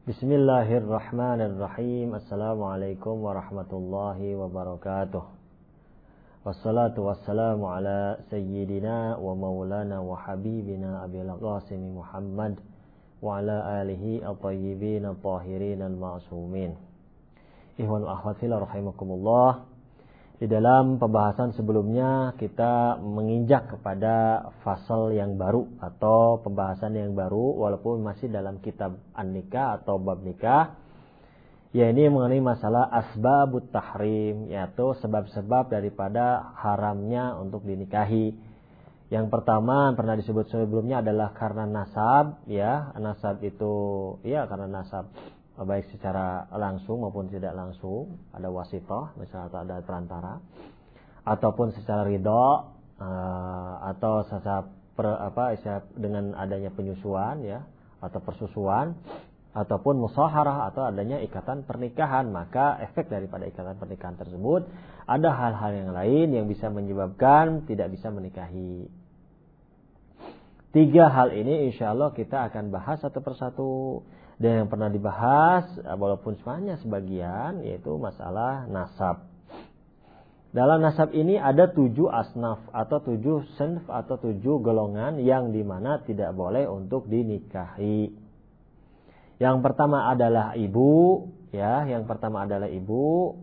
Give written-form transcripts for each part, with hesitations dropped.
Bismillahirrahmanirrahim. Assalamualaikum warahmatullahi wabarakatuh. Wassalatu wassalamu ala sayyidina wa maulana wa habibina Abil Qasim Muhammad wa ala alihi at-tayyibin at-tahirin al-ma'sumin. Ikhwan wa akhwat fillah rahimakumullah. Di dalam pembahasan sebelumnya kita menginjak kepada fasal yang baru atau pembahasan yang baru walaupun masih dalam kitab An-Nikah atau bab nikah, yaitu mengenai masalah asbabut tahrim, yaitu sebab-sebab daripada haramnya untuk dinikahi. Yang pertama pernah disebut sebelumnya adalah karena nasab, ya. Nasab itu ya karena nasab baik secara langsung maupun tidak langsung, ada wasithah misalnya atau ada perantara, ataupun secara ridha atau secara dengan adanya penyusuan ya atau persusuan, ataupun musaharah atau adanya ikatan pernikahan. Maka efek daripada ikatan pernikahan tersebut ada hal-hal yang lain yang bisa menyebabkan tidak bisa menikahi. 3 hal ini insyaallah kita akan bahas satu persatu. Dan yang pernah dibahas walaupun semuanya sebagian, yaitu masalah nasab. Dalam nasab ini ada 7 asnaf atau 7 sinf atau 7 golongan yang dimana tidak boleh untuk dinikahi. Yang pertama adalah ibu, ya, yang pertama adalah ibu,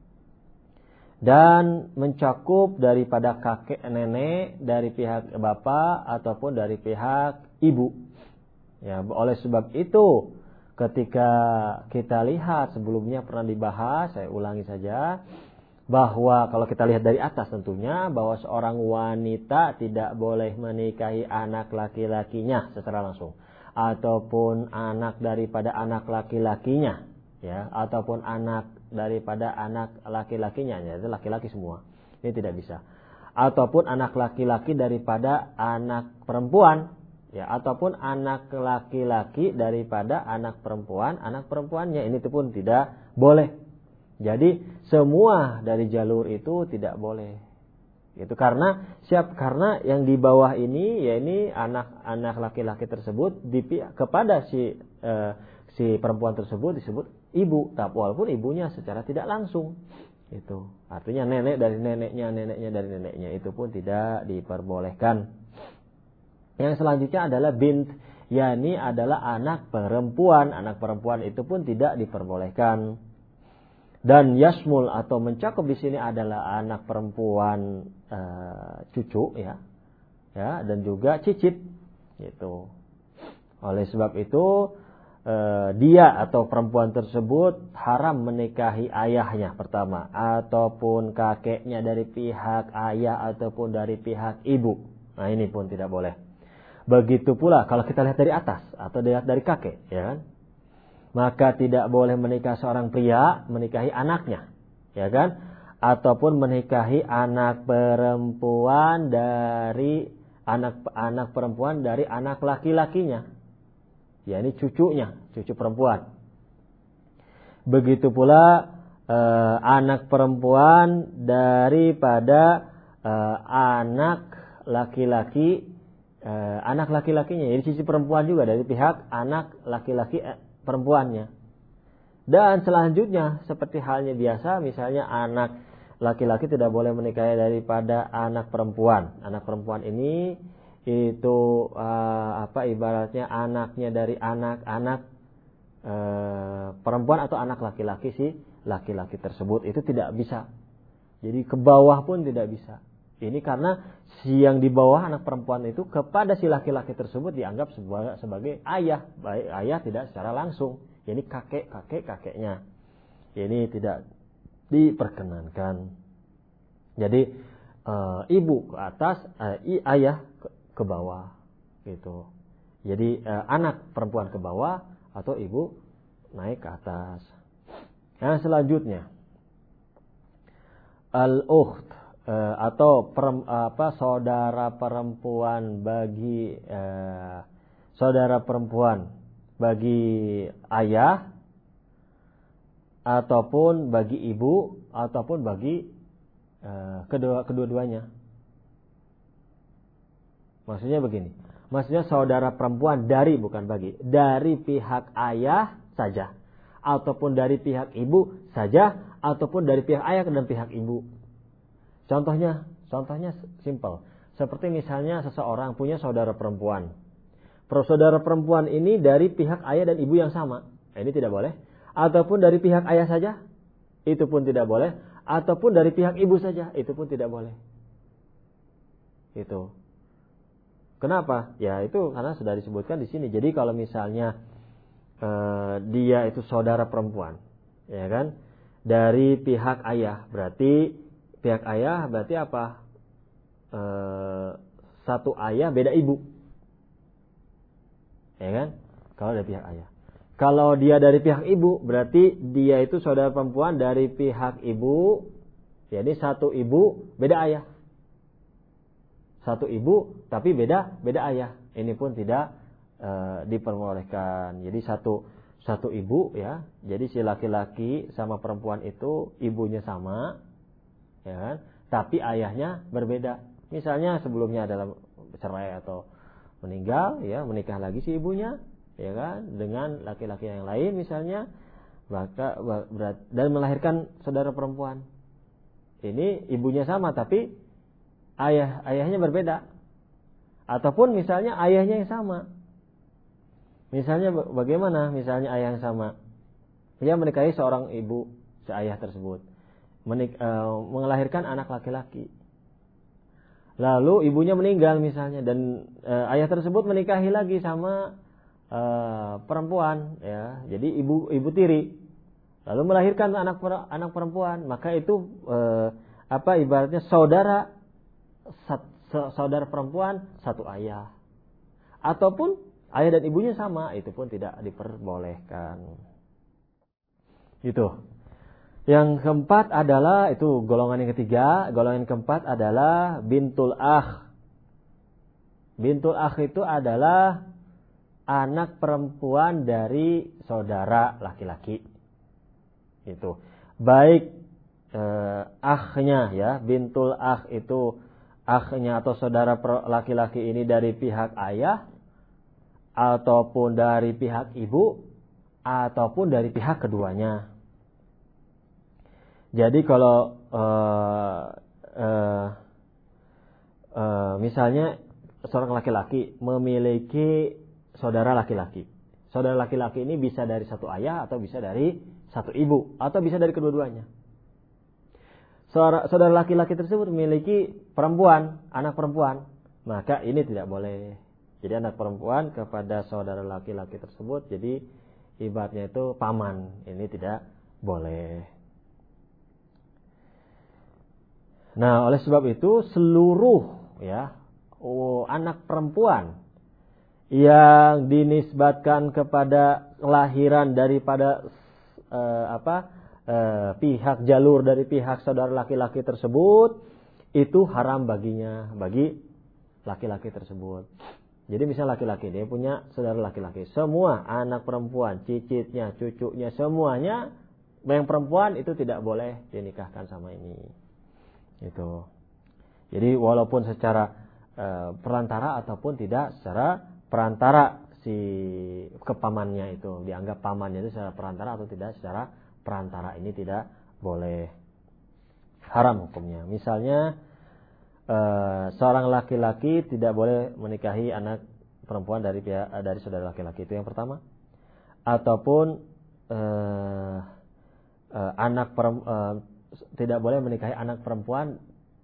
dan mencakup daripada kakek nenek dari pihak bapak ataupun dari pihak ibu. Ya, oleh sebab itu ketika kita lihat sebelumnya pernah dibahas, saya ulangi saja, bahwa kalau kita lihat dari atas tentunya bahwa seorang wanita tidak boleh menikahi anak laki-lakinya secara langsung, ataupun anak daripada anak laki-lakinya, ya, ataupun anak daripada anak laki-lakinya, yaitu laki-laki semua. Ini tidak bisa. Ataupun anak laki-laki daripada anak perempuan, ya, ataupun anak laki-laki daripada anak perempuannya, ini pun tidak boleh. Jadi semua dari jalur itu tidak boleh. Itu karena karena yang di bawah ini, ya ini anak laki-laki tersebut kepada si perempuan tersebut disebut ibu, tapi walaupun ibunya secara tidak langsung. Itu artinya nenek dari neneknya, neneknya dari neneknya, itu pun tidak diperbolehkan. Yang selanjutnya adalah bint, yakni adalah anak perempuan. Anak perempuan itu pun tidak diperbolehkan. Dan yasmul atau mencakup di sini adalah anak perempuan cucu, ya, dan juga cicit, gitu. Oleh sebab itu dia atau perempuan tersebut haram menikahi ayahnya pertama, ataupun kakeknya dari pihak ayah ataupun dari pihak ibu. Nah ini pun tidak boleh. Begitu pula kalau kita lihat dari atas atau dilihat dari kakek, ya kan? Maka tidak boleh menikah seorang pria menikahi anaknya, ya kan? Ataupun menikahi anak perempuan dari anak perempuan dari anak laki-lakinya. Ya, ini cucunya, cucu perempuan. Begitu pula anak perempuan daripada anak laki-laki, anak laki-lakinya, jadi sisi perempuan juga dari pihak anak laki-laki perempuannya. Dan selanjutnya seperti halnya biasa, misalnya anak laki-laki tidak boleh menikahi daripada anak perempuan. Anak perempuan ini itu ibaratnya anaknya dari anak-anak perempuan atau anak laki-laki si laki-laki tersebut, itu tidak bisa. Jadi ke bawah pun tidak bisa. Ini karena si yang di bawah anak perempuan itu kepada si laki-laki tersebut dianggap sebagai ayah. Baik ayah tidak secara langsung. Ini kakeknya. Ini tidak diperkenankan. Jadi ibu ke atas, ayah ke bawah, gitu. Jadi anak perempuan ke bawah atau ibu naik ke atas. Nah selanjutnya al-ukht, atau saudara perempuan bagi ayah ataupun bagi ibu ataupun bagi kedua-duanya. Maksudnya begini. Maksudnya saudara perempuan dari pihak ayah saja, ataupun dari pihak ibu saja, ataupun dari pihak ayah dan pihak ibu. Contohnya simpel. Seperti misalnya seseorang punya saudara perempuan. Saudara perempuan ini dari pihak ayah dan ibu yang sama. Ini tidak boleh. Ataupun dari pihak ayah saja, itu pun tidak boleh. Ataupun dari pihak ibu saja, itu pun tidak boleh. Itu. Kenapa? Ya itu karena sudah disebutkan di sini. Jadi kalau misalnya dia itu saudara perempuan, ya kan? Dari pihak ayah, berarti pihak ayah berarti apa? Satu ayah beda ibu, ya kan? Kalau dari pihak ayah. Kalau dia dari pihak ibu, berarti dia itu saudara perempuan dari pihak ibu. Jadi satu ibu beda ayah. Satu ibu tapi beda ayah. Ini pun tidak diperbolehkan. Jadi satu ibu ya. Jadi si laki-laki sama perempuan itu ibunya sama, ya kan? Tapi ayahnya berbeda. Misalnya sebelumnya adalah cerai atau meninggal, ya menikah lagi si ibunya, ya kan? Dengan laki-laki yang lain misalnya, maka dan melahirkan saudara perempuan. Ini ibunya sama tapi ayahnya berbeda. Ataupun misalnya ayahnya yang sama. Misalnya bagaimana? Misalnya ayah yang sama. Dia menikahi seorang ibu, si ayah tersebut. Melahirkan anak laki-laki. Lalu ibunya meninggal misalnya. Dan ayah tersebut menikahi lagi sama perempuan. Ya. Jadi ibu tiri. Lalu melahirkan anak perempuan. Maka itu ibaratnya saudara perempuan satu ayah, ataupun ayah dan ibunya sama, itu pun tidak diperbolehkan. Itu. Yang keempat adalah itu golongan yang ketiga. Golongan yang keempat adalah bintul akh. Bintul akh itu adalah anak perempuan dari saudara laki-laki. Itu baik akhnya ya, bintul akh itu akhnya atau saudara laki-laki ini dari pihak ayah, ataupun dari pihak ibu, ataupun dari pihak keduanya. Jadi kalau misalnya seorang laki-laki memiliki saudara laki-laki. Saudara laki-laki ini bisa dari satu ayah, atau bisa dari satu ibu, atau bisa dari kedua-duanya. Saudara laki-laki tersebut memiliki perempuan, anak perempuan, maka ini tidak boleh. Jadi anak perempuan kepada saudara laki-laki tersebut, jadi ibaratnya itu paman, ini tidak boleh. Nah, oleh sebab itu seluruh ya anak perempuan yang dinisbatkan kepada kelahiran daripada pihak jalur dari pihak saudara laki-laki tersebut, itu haram baginya, bagi laki-laki tersebut. Jadi misalnya laki-laki dia punya saudara laki-laki, semua anak perempuan, cicitnya, cucunya, semuanya yang perempuan itu tidak boleh dinikahkan sama ini. Itu. Jadi walaupun secara perantara ataupun tidak secara perantara, si kepamannya itu dianggap pamannya itu secara perantara atau tidak secara perantara, ini tidak boleh, haram hukumnya. Misalnya seorang laki-laki tidak boleh menikahi anak perempuan dari saudara laki-laki, itu yang pertama. Ataupun tidak boleh menikahi anak perempuan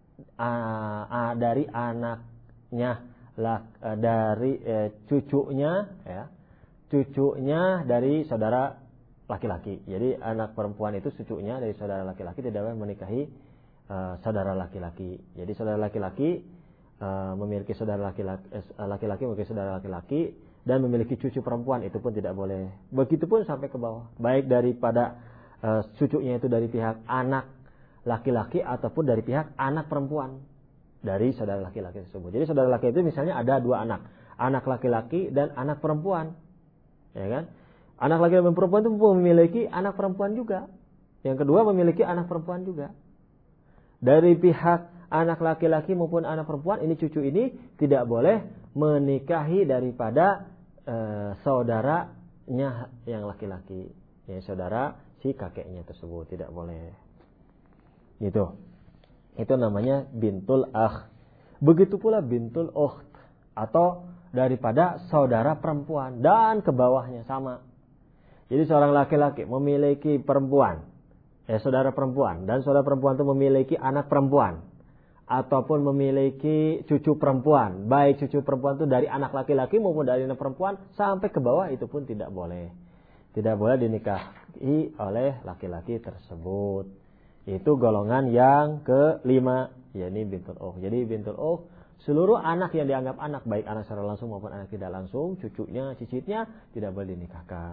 dari anaknya dari cucunya ya, cucunya dari saudara laki-laki. Jadi anak perempuan itu cucunya dari saudara laki-laki, tidak boleh menikahi saudara laki-laki. Jadi saudara laki-laki memiliki saudara laki-laki memiliki saudara laki-laki dan memiliki cucu perempuan, itu pun tidak boleh. Begitupun sampai ke bawah, baik daripada cucunya itu dari pihak anak laki-laki ataupun dari pihak anak perempuan dari saudara laki-laki tersebut. Jadi saudara laki itu misalnya ada dua anak laki-laki dan anak perempuan, ya kan? Anak laki dan perempuan itu memiliki anak perempuan juga. Yang kedua memiliki anak perempuan juga. Dari pihak anak laki-laki maupun anak perempuan, ini cucu ini tidak boleh menikahi daripada saudara saudaranya yang laki-laki, ya saudara si kakeknya tersebut, tidak boleh. Gitu. Itu namanya bintul akh. Begitu pula bintul ukht atau daripada saudara perempuan dan ke bawahnya sama. Jadi seorang laki-laki memiliki perempuan, saudara perempuan, dan saudara perempuan itu memiliki anak perempuan ataupun memiliki cucu perempuan, baik cucu perempuan itu dari anak laki-laki maupun dari anak perempuan sampai ke bawah, itu pun tidak boleh. Tidak boleh dinikahi oleh laki-laki tersebut. Itu golongan yang kelima, yakni bintul ukht. Jadi bintul ukht seluruh anak yang dianggap anak, baik anak secara langsung maupun anak tidak langsung, cucunya, cicitnya tidak boleh dinikahkan.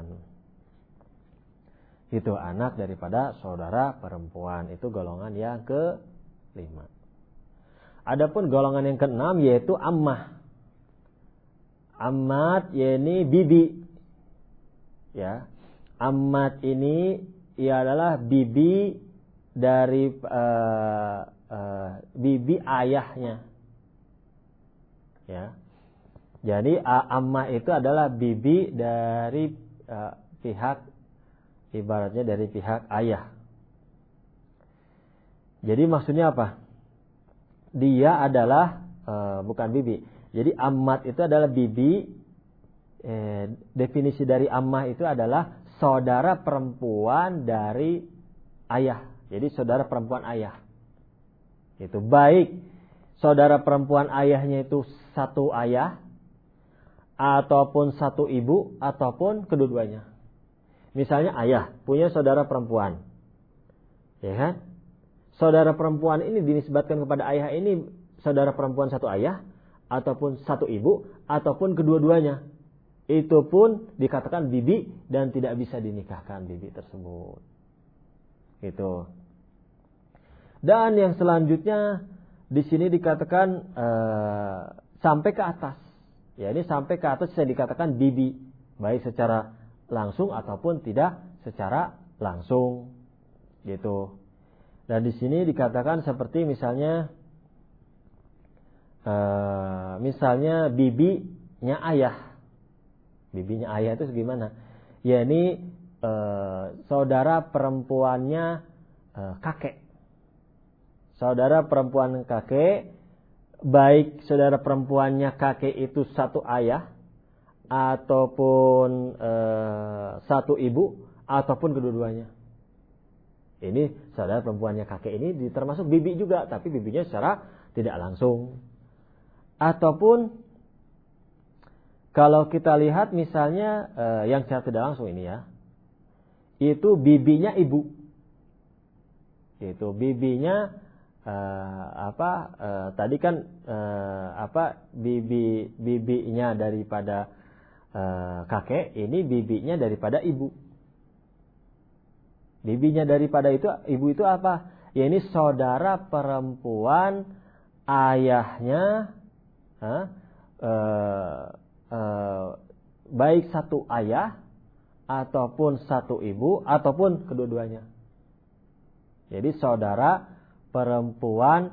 Itu anak daripada saudara perempuan, itu golongan yang kelima. Adapun golongan yang keenam yaitu ammah. Ammat yakni bibi. Ya. Ammat ini ia adalah bibi dari bibi ayahnya. Ya. Jadi ammah itu adalah bibi dari pihak, ibaratnya dari pihak ayah. Jadi maksudnya apa? Dia adalah bukan bibi. Jadi ammat itu adalah bibi. Definisi dari ammah itu adalah saudara perempuan dari ayah. Jadi saudara perempuan ayah. Itu baik saudara perempuan ayahnya itu satu ayah ataupun satu ibu ataupun kedua-duanya. Misalnya ayah punya saudara perempuan. Ya kan? Saudara perempuan ini dinisbatkan kepada ayah ini saudara perempuan satu ayah ataupun satu ibu ataupun kedua-duanya. Itu pun dikatakan bibi dan tidak bisa dinikahkan bibi tersebut. Itu. Dan yang selanjutnya di sini dikatakan sampai ke atas. Ya, ini sampai ke atas saya dikatakan bibi, baik secara langsung ataupun tidak secara langsung. Gitu. Dan di sini dikatakan seperti misalnya bibinya ayah. Bibinya ayah itu gimana? Ya ini saudara perempuannya kakek. Saudara perempuan kakek, baik saudara perempuannya kakek itu satu ayah ataupun satu ibu ataupun kedua-duanya. Ini saudara perempuannya kakek ini termasuk bibi juga, tapi bibinya secara tidak langsung. Ataupun kalau kita lihat misalnya yang secara tidak langsung ini ya, itu bibinya ibu. Itu bibinya tadi kan bibinya daripada kakek, ini bibinya daripada ibu. Bibinya daripada itu ibu itu apa? Ya ini saudara perempuan ayahnya, baik satu ayah ataupun satu ibu ataupun kedua-duanya. Jadi saudara perempuan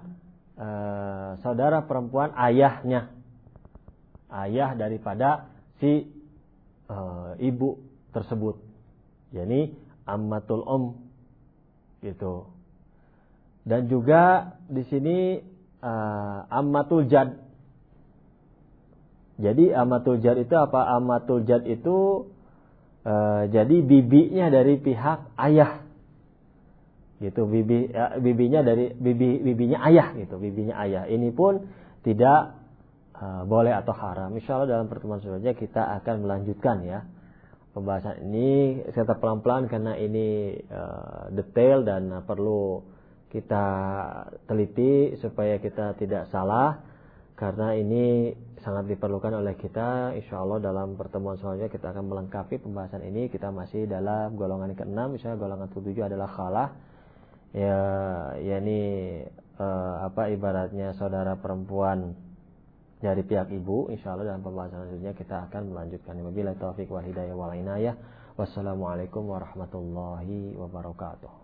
ayahnya, ayah daripada si ibu tersebut. Yani ammatul gitu. Dan juga di sini ammatul jad. Jadi ammatul jad itu apa? Ammatul jad itu jadi bibinya dari pihak ayah. Gitu, bibinya dari bibinya ayah gitu, bibinya ayah. Ini pun tidak boleh atau haram. Insyaallah dalam pertemuan selanjutnya kita akan melanjutkan ya pembahasan ini secara pelan-pelan karena ini detail dan perlu kita teliti supaya kita tidak salah, karena ini sangat diperlukan oleh kita. Insyaallah dalam pertemuan selanjutnya kita akan melengkapi pembahasan ini. Kita masih dalam golongan ke-6, misalnya golongan ke-7 adalah khalah. Ya, yakni ibaratnya saudara perempuan dari pihak ibu. Insyaallah dalam pembahasan selanjutnya kita akan melanjutkan. Wabillahi taufiq wal hidayah wal inayah. Wassalamualaikum warahmatullahi wabarakatuh.